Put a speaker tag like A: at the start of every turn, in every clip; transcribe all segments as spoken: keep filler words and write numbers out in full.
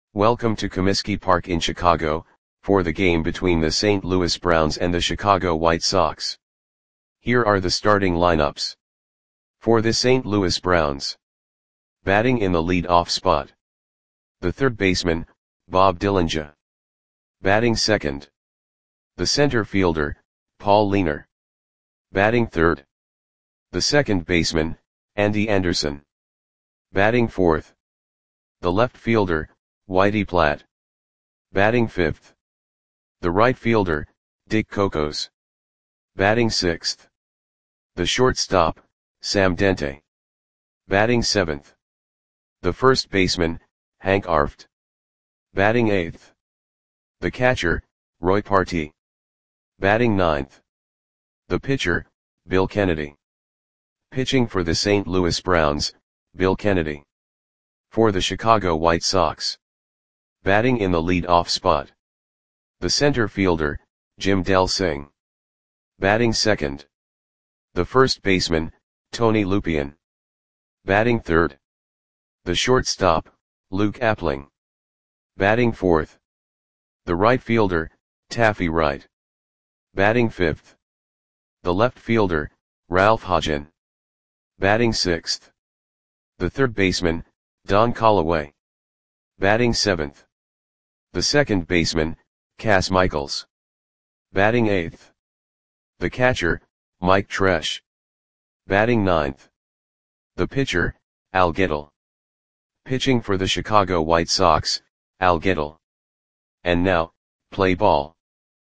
A: Welcome to Comiskey Park in Chicago, for the game between the Saint Louis Browns and the Chicago White Sox. Here are the starting lineups. For the Saint Louis Browns. Batting in the lead-off spot. The third baseman, Bob Dillinger. Batting second. The center fielder, Paul Lehner. Batting third. The second baseman, Andy Anderson. Batting fourth. The left fielder, Whitey Platt. Batting fifth. The right fielder, Dick Cocos. Batting sixth. The shortstop, Sam Dente. Batting seventh. The first baseman, Hank Arft. Batting eighth. The catcher, Roy Partee. Batting ninth. The pitcher, Bill Kennedy. Pitching for the Saint Louis Browns, Bill Kennedy. For the Chicago White Sox. Batting in the lead-off spot. The center fielder, Jim Delsing. Batting second. The first baseman, Tony Lupien. Batting third. The shortstop, Luke Appling. Batting fourth. The right fielder, Taffy Wright. Batting fifth. The left fielder, Ralph Hodgen. Batting sixth. The third baseman, Don Callaway. Batting seventh. The second baseman, Cass Michaels. Batting eighth. The catcher, Mike Tresh. Batting ninth. The pitcher, Al Gettle. Pitching for the Chicago White Sox, Al Gettle. And now, play ball.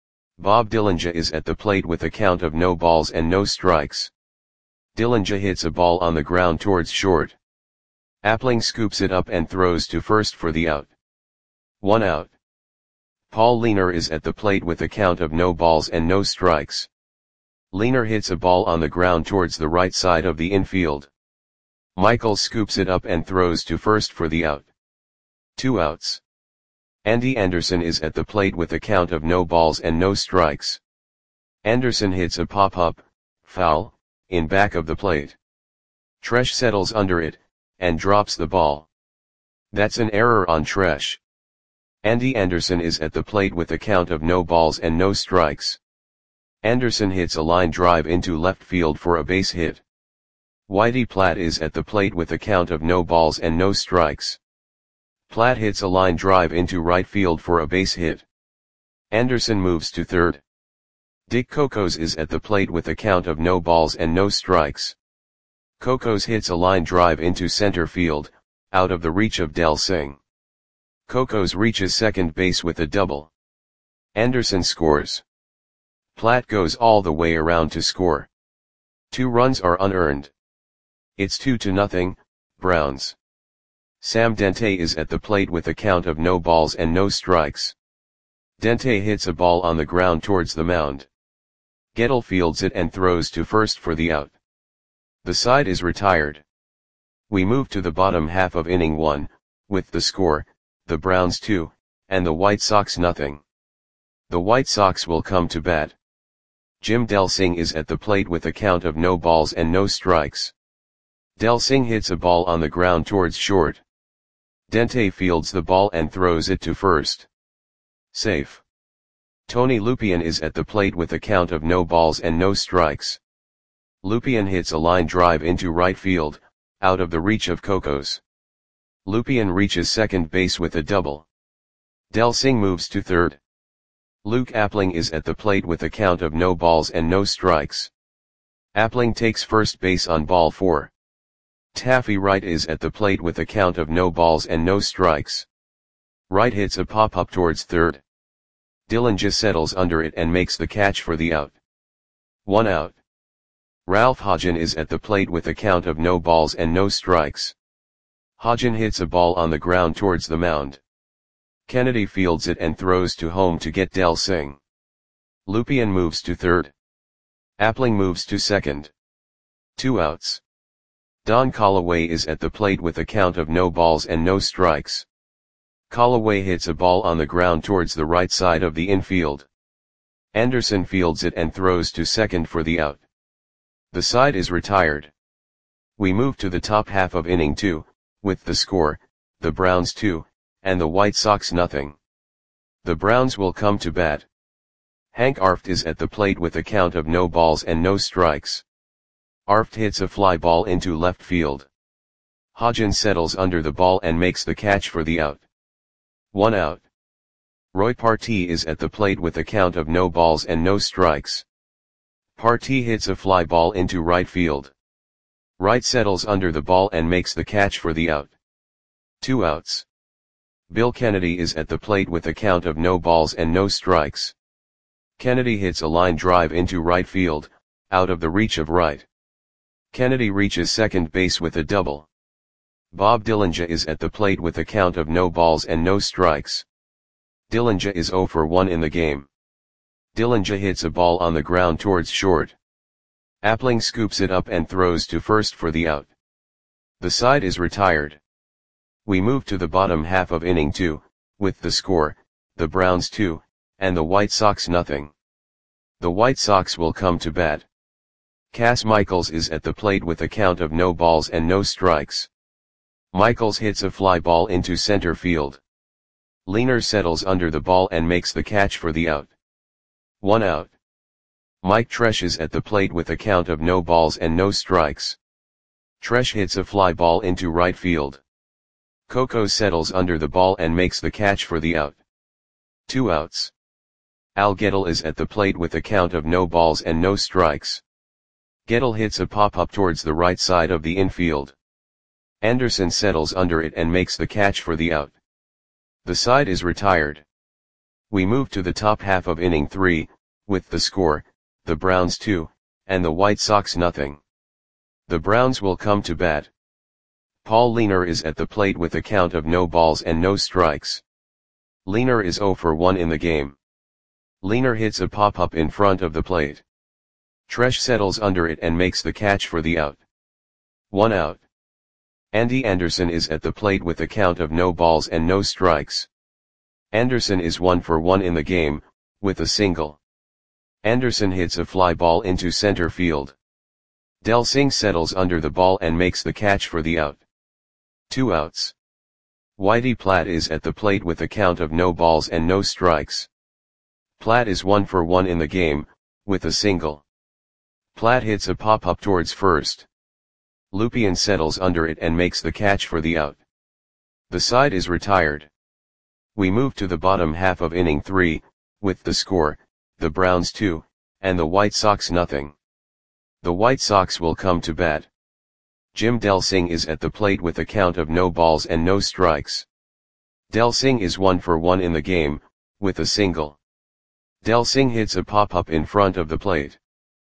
A: Bob Dillinger is at the plate with a count of no balls and no strikes. Dillinger hits a ball on the ground towards short. Appling scoops it up and throws to first for the out. One out. Paul Lehner is at the plate with a count of no balls and no strikes. Lehner hits a ball on the ground towards the right side of the infield. Michaels scoops it up and throws to first for the out. Two outs. Andy Anderson is at the plate with a count of no balls and no strikes. Anderson hits a pop-up, foul, in back of the plate. Tresh settles under it, and drops the ball. That's an error on Tresh. Andy Anderson is at the plate with a count of no balls and no strikes. Anderson hits a line drive into left field for a base hit. Whitey Platt is at the plate with a count of no balls and no strikes. Platt hits a line drive into right field for a base hit. Anderson moves to third. Dick Cocos is at the plate with a count of no balls and no strikes. Cocos hits a line drive into center field, out of the reach of Delsing. Cocos reaches second base with a double. Anderson scores. Platt goes all the way around to score. Two runs are unearned. It's two to nothing, Browns. Sam Dente is at the plate with a count of no balls and no strikes. Dente hits a ball on the ground towards the mound. Gettle fields it and throws to first for the out. The side is retired. We move to the bottom half of inning one, with the score, the Browns two, and the White Sox nothing. The White Sox will come to bat. Jim Delsing is at the plate with a count of no balls and no strikes. Delsing hits a ball on the ground towards short. Dente fields the ball and throws it to first. Safe. Tony Lupien is at the plate with a count of no balls and no strikes. Lupien hits a line drive into right field, out of the reach of Cocos. Lupien reaches second base with a double. Delsing moves to third. Luke Appling is at the plate with a count of no balls and no strikes. Appling takes first base on ball four. Taffy Wright is at the plate with a count of no balls and no strikes. Wright hits a pop-up towards third. Dillinger settles under it and makes the catch for the out. One out. Ralph Hodgen is at the plate with a count of no balls and no strikes. Hodgen hits a ball on the ground towards the mound. Kennedy fields it and throws to home to get Delsing. Lupien moves to third. Appling moves to second. Two outs. Don Callaway is at the plate with a count of no balls and no strikes. Callaway hits a ball on the ground towards the right side of the infield. Anderson fields it and throws to second for the out. The side is retired. We move to the top half of inning two, with the score, the Browns two, and the White Sox nothing. The Browns will come to bat. Hank Arft is at the plate with a count of no balls and no strikes. Arft hits a fly ball into left field. Hodgins settles under the ball and makes the catch for the out. One out. Roy Partee is at the plate with a count of no balls and no strikes. Partee hits a fly ball into right field. Wright settles under the ball and makes the catch for the out. Two outs. Bill Kennedy is at the plate with a count of no balls and no strikes. Kennedy hits a line drive into right field, out of the reach of Wright. Kennedy reaches second base with a double. Bob Dillinger is at the plate with a count of no balls and no strikes. Dillinger is oh for one in the game. Dillinger hits a ball on the ground towards short. Appling scoops it up and throws to first for the out. The side is retired. We move to the bottom half of inning two, with the score, the Browns two, and the White Sox nothing. The White Sox will come to bat. Cass Michaels is at the plate with a count of no balls and no strikes. Michaels hits a fly ball into center field. Leaner settles under the ball and makes the catch for the out. One out. Mike Tresh is at the plate with a count of no balls and no strikes. Tresh hits a fly ball into right field. Coco settles under the ball and makes the catch for the out. Two outs. Al Gettle is at the plate with a count of no balls and no strikes. Gettle hits a pop-up towards the right side of the infield. Anderson settles under it and makes the catch for the out. The side is retired. We move to the top half of inning three, with the score, the Browns two, and the White Sox nothing. The Browns will come to bat. Paul Leaner is at the plate with a count of no balls and no strikes. Leaner is oh for one in the game. Leaner hits a pop-up in front of the plate. Tresh settles under it and makes the catch for the out. One out. Andy Anderson is at the plate with a count of no balls and no strikes. Anderson is one for one in the game, with a single. Anderson hits a fly ball into center field. Del Singh settles under the ball and makes the catch for the out. Two outs. Whitey Platt is at the plate with a count of no balls and no strikes. Platt is one for one in the game, with a single. Platt hits a pop-up towards first. Lupien settles under it and makes the catch for the out. The side is retired. We move to the bottom half of inning three, with the score, the Browns two, and the White Sox nothing. The White Sox will come to bat. Jim Del Singh is at the plate with a count of no balls and no strikes. Del Singh is one for one in the game, with a single. Del Singh hits a pop-up in front of the plate.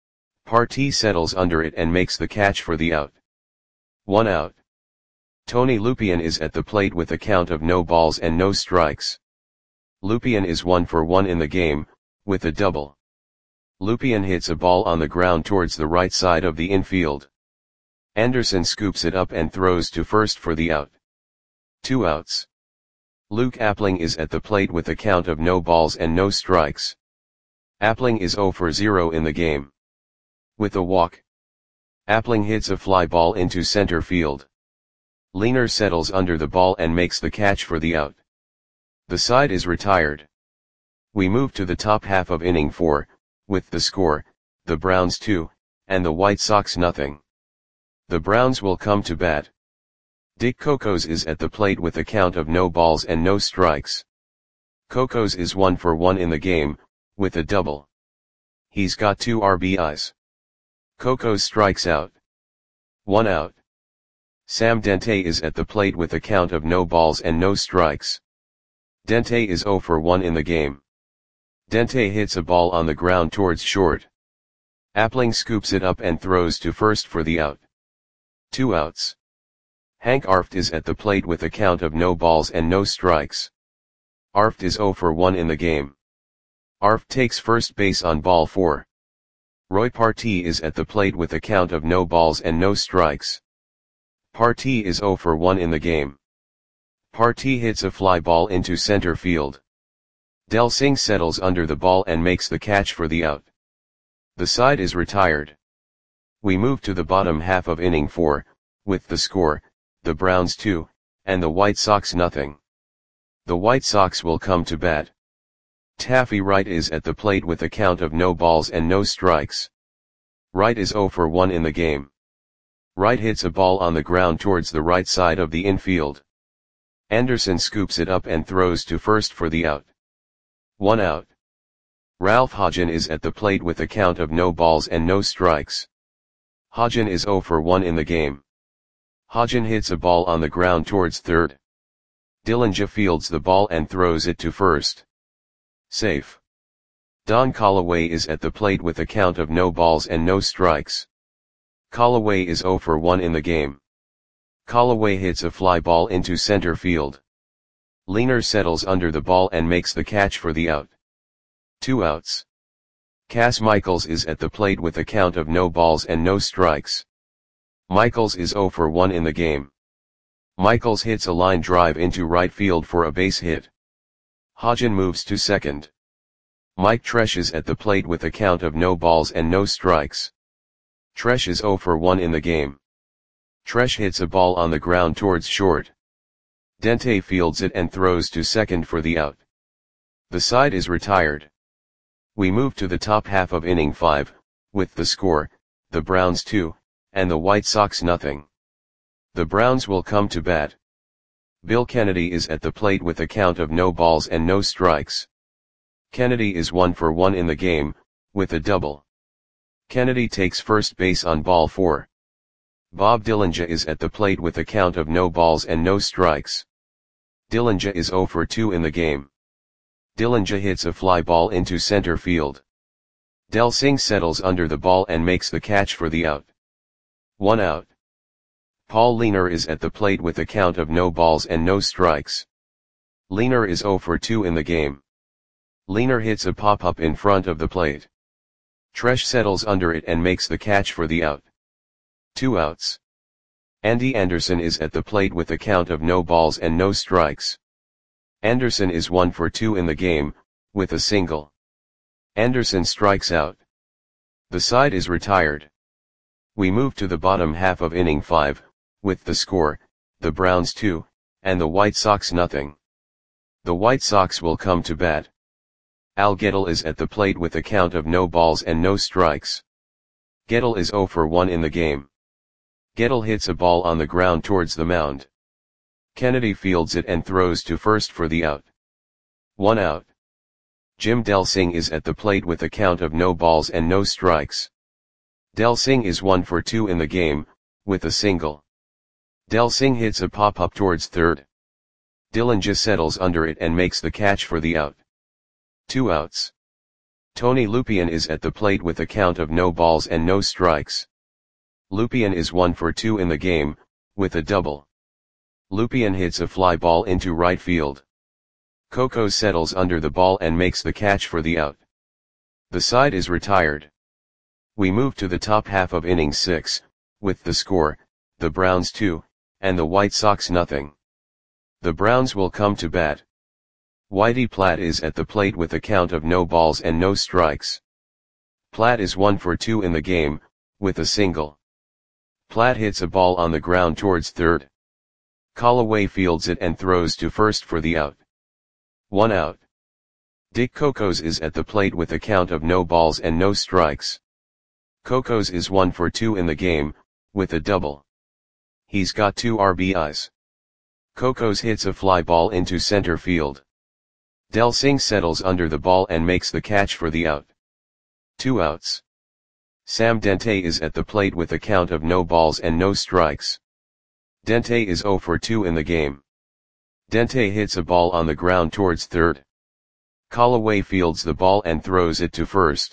A: Partee settles under it and makes the catch for the out. One out. Tony Lupien is at the plate with a count of no balls and no strikes. Lupien is one for one in the game, with a double. Lupien hits a ball on the ground towards the right side of the infield. Anderson scoops it up and throws to first for the out. Two outs. Luke Appling is at the plate with a count of no balls and no strikes. Appling is oh for zero in the game. With a walk. Appling hits a fly ball into center field. Leaner settles under the ball and makes the catch for the out. The side is retired. We move to the top half of inning four, with the score, the Browns two, and the White Sox nothing. The Browns will come to bat. Dick Cocos is at the plate with a count of no balls and no strikes. Cocos is one for one in the game, with a double. He's got two R B Is. Cocos strikes out. One out. Sam Dente is at the plate with a count of no balls and no strikes. Dente is oh for one in the game. Dente hits a ball on the ground towards short. Appling scoops it up and throws to first for the out. Two outs. Hank Arft is at the plate with a count of no balls and no strikes. Arft is oh for one in the game. Arft takes first base on ball four. Roy Partee is at the plate with a count of no balls and no strikes. Partee is oh for one in the game. Partee hits a fly ball into center field. Del Singh settles under the ball and makes the catch for the out. The side is retired. We move to the bottom half of inning four, with the score, the Browns two, and the White Sox nothing. The White Sox will come to bat. Taffy Wright is at the plate with a count of no balls and no strikes. Wright is zero for one in the game. Wright hits a ball on the ground towards the right side of the infield. Anderson scoops it up and throws to first for the out. One out. Ralph Hodgen is at the plate with a count of no balls and no strikes. Hodgen is zero for one in the game. Hodgen hits a ball on the ground towards third. Dillinger fields the ball and throws it to first. Safe. Don Callaway is at the plate with a count of no balls and no strikes. Callaway is zero for one in the game. Callaway hits a fly ball into center field. Leaner settles under the ball and makes the catch for the out. Two outs. Cass Michaels is at the plate with a count of no balls and no strikes. Michaels is zero for one in the game. Michaels hits a line drive into right field for a base hit. Hodgen moves to second. Mike Tresh is at the plate with a count of no balls and no strikes. Tresh is zero for one in the game. Tresh hits a ball on the ground towards short. Dente fields it and throws to second for the out. The side is retired. We move to the top half of inning five, with the score, the Browns two, and the White Sox nothing. The Browns will come to bat. Bill Kennedy is at the plate with a count of no balls and no strikes. Kennedy is one for one in the game, with a double. Kennedy takes first base on ball four. Bob Dillinger is at the plate with a count of no balls and no strikes. Dillinger is zero for two in the game. Dillinger hits a fly ball into center field. Del Singh settles under the ball and makes the catch for the out. One out. Paul Leaner is at the plate with a count of no balls and no strikes. Leaner is zero for two in the game. Leaner hits a pop-up in front of the plate. Tresh settles under it and makes the catch for the out. Two outs. Andy Anderson is at the plate with a count of no balls and no strikes. Anderson is one for two in the game, with a single. Anderson strikes out. The side is retired. We move to the bottom half of inning five, with the score, the Browns two, and the White Sox nothing. The White Sox will come to bat. Al Gettle is at the plate with a count of no balls and no strikes. Gettle is zero for one in the game. Gettle hits a ball on the ground towards the mound. Kennedy fields it and throws to first for the out. One out. Jim Del Singh is at the plate with a count of no balls and no strikes. Del Singh is one for two in the game, with a single. Del Singh hits a pop-up towards third. Dillinger settles under it and makes the catch for the out. Two outs. Tony Lupien is at the plate with a count of no balls and no strikes. Lupien is one for two in the game, with a double. Lupien hits a fly ball into right field. Coco settles under the ball and makes the catch for the out. The side is retired. We move to the top half of inning six, with the score, the Browns two, and the White Sox nothing. The Browns will come to bat. Whitey Platt is at the plate with a count of no balls and no strikes. Platt is one for two in the game, with a single. Platt hits a ball on the ground towards third. Callaway fields it and throws to first for the out. One out. Dick Cocos is at the plate with a count of no balls and no strikes. Cocos is one for two in the game, with a double. He's got two R B Is. Cocos hits a fly ball into center field. Del Singh settles under the ball and makes the catch for the out. Two outs. Sam Dente is at the plate with a count of no balls and no strikes. Dente is zero for two in the game. Dente hits a ball on the ground towards third. Callaway fields the ball and throws it to first.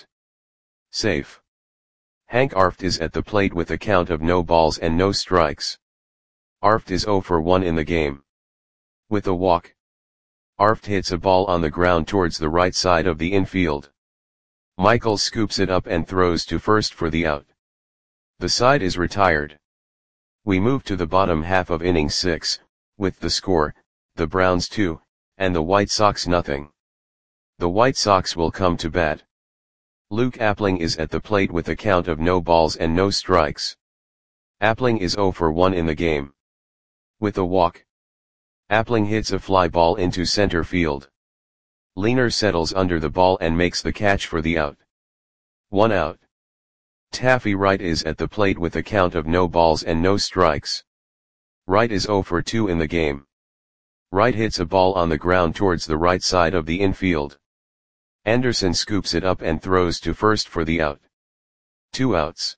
A: Safe. Hank Arft is at the plate with a count of no balls and no strikes. Arft is zero for one in the game. With a walk. Arft hits a ball on the ground towards the right side of the infield. Michaels scoops it up and throws to first for the out. The side is retired. We move to the bottom half of inning six, with the score, the Browns two, and the White Sox nothing. The White Sox will come to bat. Luke Appling is at the plate with a count of no balls and no strikes. Appling is zero for one in the game. With a walk. Appling hits a fly ball into center field. Leaner settles under the ball and makes the catch for the out. One out. Taffy Wright is at the plate with a count of no balls and no strikes. Wright is zero for two in the game. Wright hits a ball on the ground towards the right side of the infield. Anderson scoops it up and throws to first for the out. Two outs.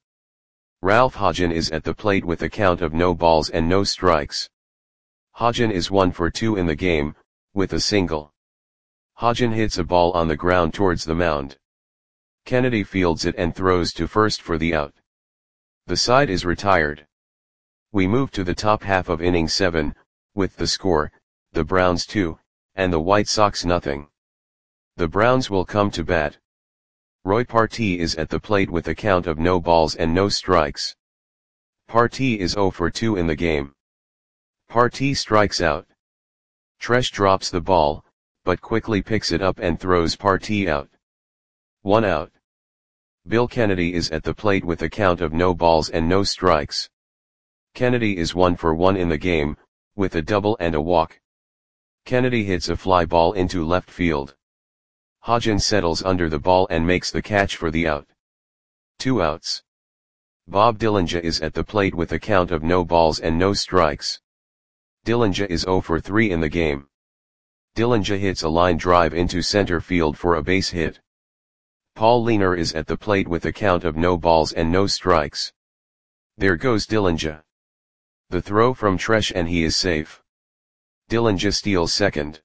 A: Ralph Hodgen is at the plate with a count of no balls and no strikes. Hodgen is one for two in the game, with a single. Hodgen hits a ball on the ground towards the mound. Kennedy fields it and throws to first for the out. The side is retired. We move to the top half of inning seven, with the score, the Browns two, and the White Sox nothing. The Browns will come to bat. Roy Partee is at the plate with a count of no balls and no strikes. Partee is zero for two in the game. Partee strikes out. Tresh drops the ball, but quickly picks it up and throws Partee out. One out. Bill Kennedy is at the plate with a count of no balls and no strikes. Kennedy is one for one in the game, with a double and a walk. Kennedy hits a fly ball into left field. Hodgen settles under the ball and makes the catch for the out. Two outs. Bob Dillinger is at the plate with a count of no balls and no strikes. Dillinger is zero for three in the game. Dillinger hits a line drive into center field for a base hit. Paul Leaner is at the plate with a count of no balls and no strikes. There goes Dillinger. The throw from Tresh and he is safe. Dillinger steals second.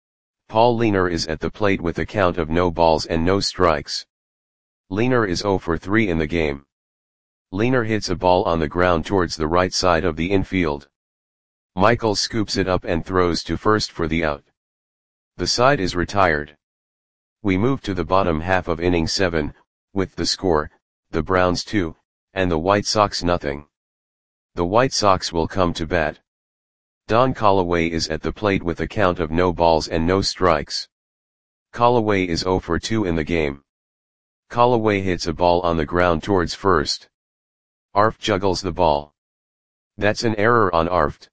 A: Paul Leaner is at the plate with a count of no balls and no strikes. Leaner is zero for three in the game. Leaner hits a ball on the ground towards the right side of the infield. Michaels scoops it up and throws to first for the out. The side is retired. We move to the bottom half of inning seven, with the score, the Browns two, and the White Sox nothing. The White Sox will come to bat. Don Callaway is at the plate with a count of no balls and no strikes. Callaway is zero for two in the game. Callaway hits a ball on the ground towards first. Arft juggles the ball. That's an error on Arft.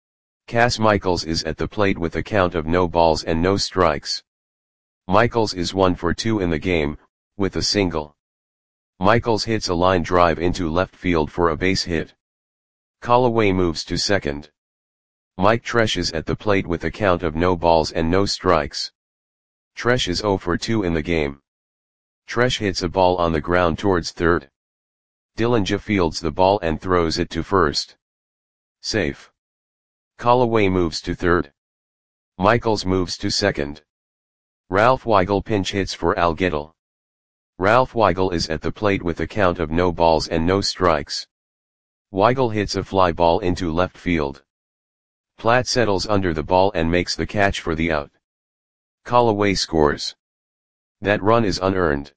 A: Cass Michaels is at the plate with a count of no balls and no strikes. Michaels is one for two in the game, with a single. Michaels hits a line drive into left field for a base hit. Callaway moves to second. Mike Tresh is at the plate with a count of no balls and no strikes. Tresh is zero for two in the game. Tresh hits a ball on the ground towards third. Dillinger fields the ball and throws it to first. Safe. Callaway moves to third. Michaels moves to second. Ralph Weigel pinch hits for Al Gettle. Ralph Weigel is at the plate with a count of no balls and no strikes. Weigel hits a fly ball into left field. Platt settles under the ball and makes the catch for the out. Callaway scores. That run is unearned.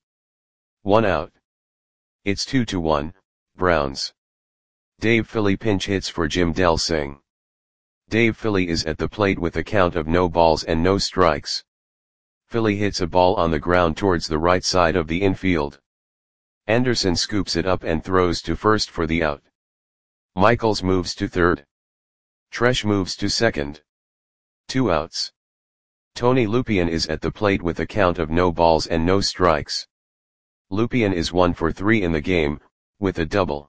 A: One out. It's two to one, Browns. Dave Philly pinch hits for Jim Delsing. Dave Philly is at the plate with a count of no balls and no strikes. Philly hits a ball on the ground towards the right side of the infield. Anderson scoops it up and throws to first for the out. Michaels moves to third. Tresh moves to second. Two outs. Tony Lupien is at the plate with a count of no balls and no strikes. Lupien is one for three in the game, with a double.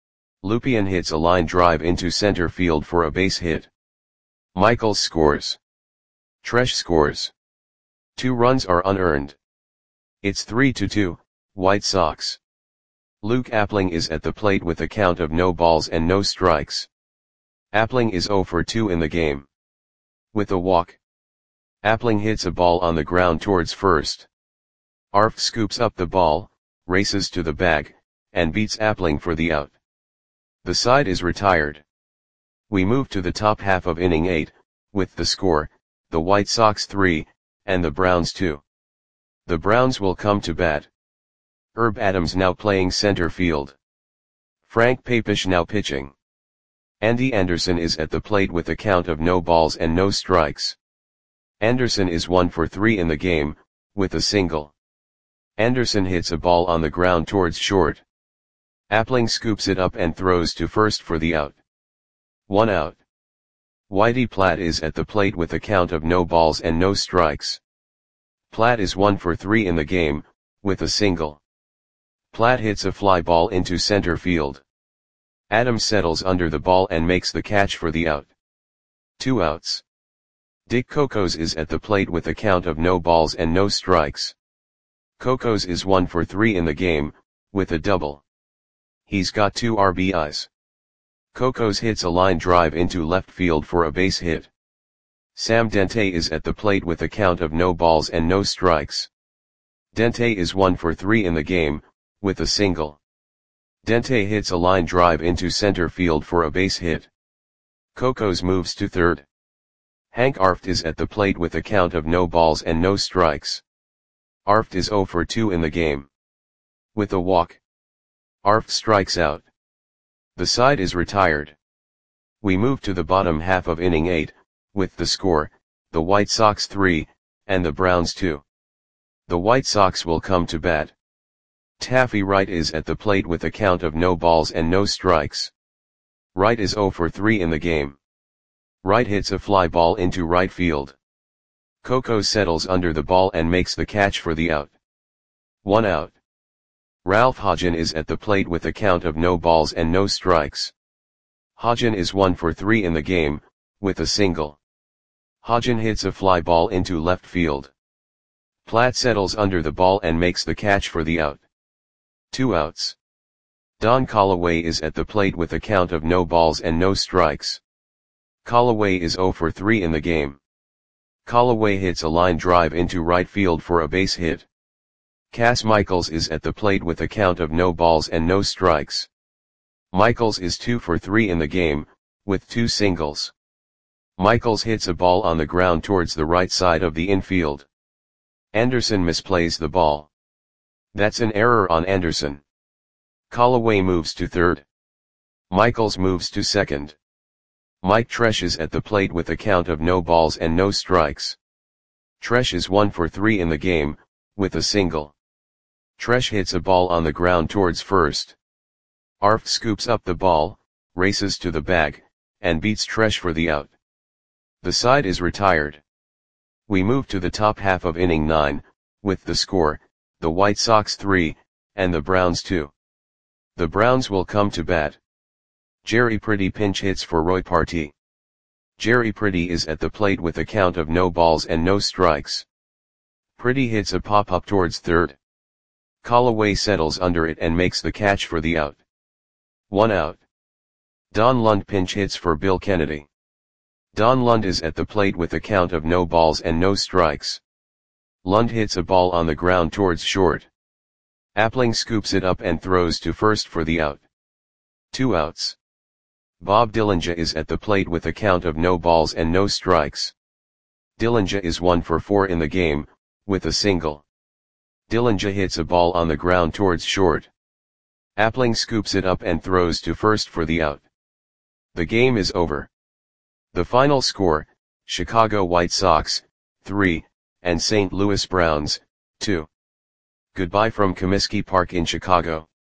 A: Lupien hits a line drive into center field for a base hit. Michaels scores. Tresh scores. Two runs are unearned. It's three to two, White Sox. Luke Appling is at the plate with a count of no balls and no strikes. Appling is zero for two in the game. With a walk. Appling hits a ball on the ground towards first. Arft scoops up the ball, races to the bag, and beats Appling for the out. The side is retired. We move to the top half of inning eight, with the score, the White Sox three, and the Browns two. The Browns will come to bat. Herb Adams now playing center field. Frank Papish now pitching. Andy Anderson is at the plate with a count of no balls and no strikes. Anderson is one for three in the game, with a single. Anderson hits a ball on the ground towards short. Appling scoops it up and throws to first for the out. One out. Whitey Platt is at the plate with a count of no balls and no strikes. Platt is one for three in the game, with a single. Platt hits a fly ball into center field. Adams settles under the ball and makes the catch for the out. Two outs. Dick Cocos is at the plate with a count of no balls and no strikes. Cocos is one for three in the game, with a double. He's got two R B Is. Cocos hits a line drive into left field for a base hit. Sam Dente is at the plate with a count of no balls and no strikes. Dente is one for three in the game, with a single. Dente hits a line drive into center field for a base hit. Cocos moves to third. Hank Arft is at the plate with a count of no balls and no strikes. Arft is zero for two in the game. With a walk, Arft strikes out. The side is retired. We move to the bottom half of inning eight, with the score, the White Sox three, and the Browns two. The White Sox will come to bat. Taffy Wright is at the plate with a count of no balls and no strikes. Wright is zero for three in the game. Wright hits a fly ball into right field. Cocos settles under the ball and makes the catch for the out. One out. Ralph Hodgen is at the plate with a count of no balls and no strikes. Hodgen is one for three in the game, with a single. Hodgen hits a fly ball into left field. Platt settles under the ball and makes the catch for the out. Two outs. Don Callaway is at the plate with a count of no balls and no strikes. Callaway is zero for three in the game. Callaway hits a line drive into right field for a base hit. Cass Michaels is at the plate with a count of no balls and no strikes. Michaels is two for three in the game, with two singles. Michaels hits a ball on the ground towards the right side of the infield. Anderson misplays the ball. That's an error on Anderson. Callaway moves to third. Michaels moves to second. Mike Tresh is at the plate with a count of no balls and no strikes. Tresh is one for three in the game, with a single. Tresh hits a ball on the ground towards first. Arft scoops up the ball, races to the bag, and beats Tresh for the out. The side is retired. We move to the top half of inning nine, with the score, the White Sox three, and the Browns two. The Browns will come to bat. Jerry Pretty pinch hits for Roy Partee. Jerry Pretty is at the plate with a count of no balls and no strikes. Pretty hits a pop-up towards third. Callaway settles under it and makes the catch for the out. One out. Don Lund pinch hits for Bill Kennedy. Don Lund is at the plate with a count of no balls and no strikes. Lund hits a ball on the ground towards short. Appling scoops it up and throws to first for the out. Two outs. Bob Dillinger is at the plate with a count of no balls and no strikes. Dillinger is one for four in the game, with a single. Dillinger hits a ball on the ground towards short. Appling scoops it up and throws to first for the out. The game is over. The final score, Chicago White Sox, three, and Saint Louis Browns, two. Goodbye from Comiskey Park in Chicago.